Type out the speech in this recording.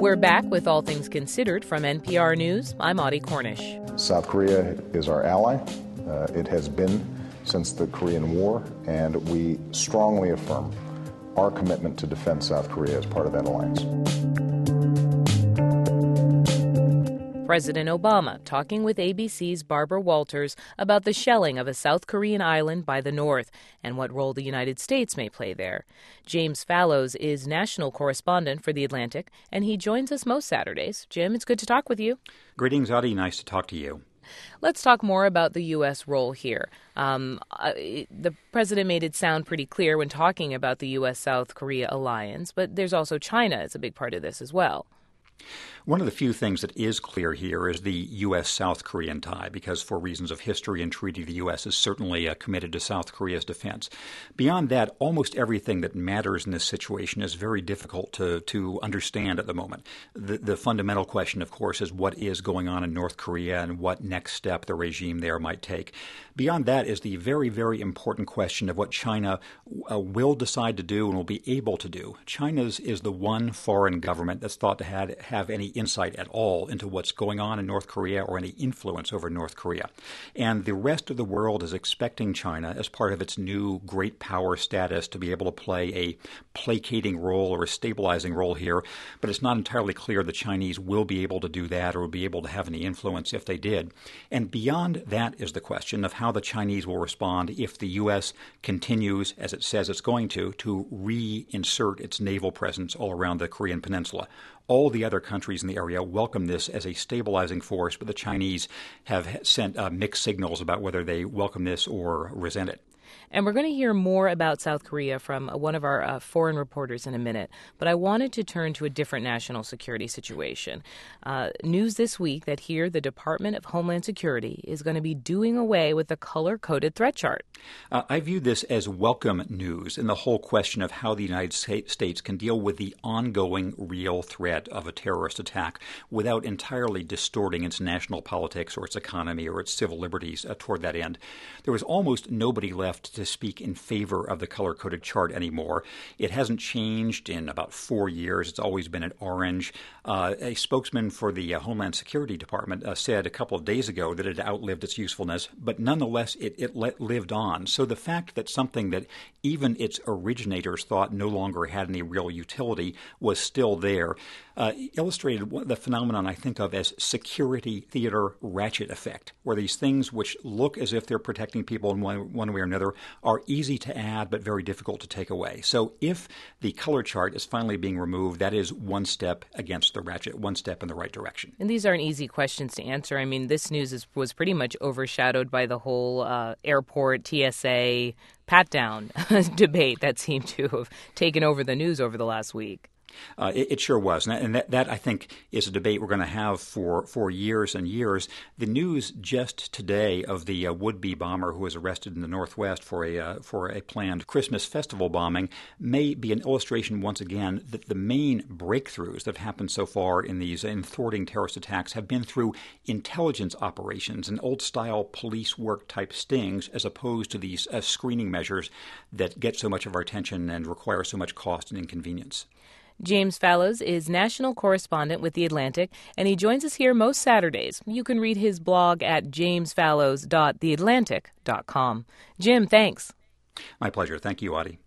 We're back with All Things Considered from NPR News. I'm Audie Cornish. South Korea is our ally. It has been since the Korean War, and we strongly affirm our commitment to defend South Korea as part of that alliance. President Obama talking with ABC's Barbara Walters about the shelling of a South Korean island by the North and what role the United States may play there. James Fallows is national correspondent for The Atlantic, and he joins us most Saturdays. Jim, it's good to talk with you. Greetings, Audie. Nice to talk to you. Let's talk more about the U.S. role here. The president made it sound pretty clear when talking about the U.S.-South Korea alliance, but there's also China as a big part of this as well. One of the few things that is clear here is the U.S.-South Korean tie, because for reasons of history and treaty, the U.S. is certainly committed to South Korea's defense. Beyond that, almost everything that matters in this situation is very difficult to understand at the moment. The fundamental question, of course, is what is going on in North Korea and what next step the regime there might take. Beyond that is the very, very important question of what China will decide to do and will be able to do. China's is the one foreign government that's thought to have any insight at all into what's going on in North Korea or any influence over North Korea. And the rest of the world is expecting China, as part of its new great power status, to be able to play a placating role or a stabilizing role here. But it's not entirely clear the Chinese will be able to do that or will be able to have any influence if they did. And beyond that is the question of how the Chinese will respond if the U.S. continues, as it says it's going to reinsert its naval presence all around the Korean Peninsula. All the other countries in the area welcome this as a stabilizing force, but the Chinese have sent mixed signals about whether they welcome this or resent it. And we're going to hear more about South Korea from one of our foreign reporters in a minute. But I wanted to turn to a different national security situation. News this week that here the Department of Homeland Security is going to be doing away with the color-coded threat chart. I view this as welcome news in the whole question of how the United States can deal with the ongoing real threat of a terrorist attack without entirely distorting its national politics or its economy or its civil liberties toward that end. There was almost nobody left to speak in favor of the color-coded chart anymore. It hasn't changed in about 4 years. It's always been an orange. A spokesman for the Homeland Security Department said a couple of days ago that it had outlived its usefulness, but nonetheless it lived on. So the fact that something that even its originators thought no longer had any real utility was still there illustrated the phenomenon I think of as security theater ratchet effect, where these things which look as if they're protecting people in one way or another are easy to add but very difficult to take away. So if the color chart is finally being removed, that is one step against the ratchet, one step in the right direction. And these aren't easy questions to answer. I mean, this news was pretty much overshadowed by the whole airport TSA pat-down debate that seemed to have taken over the news over the last week. It sure was. And that, I think, is a debate we're going to have for years and years. The news just today of the would-be bomber who was arrested in the Northwest for a planned Christmas festival bombing may be an illustration once again that the main breakthroughs that have happened so far in thwarting terrorist attacks have been through intelligence operations and old-style police work type stings as opposed to these screening measures that get so much of our attention and require so much cost and inconvenience. James Fallows is national correspondent with The Atlantic, and he joins us here most Saturdays. You can read his blog at jamesfallows.theatlantic.com. Jim, thanks. My pleasure. Thank you, Audie.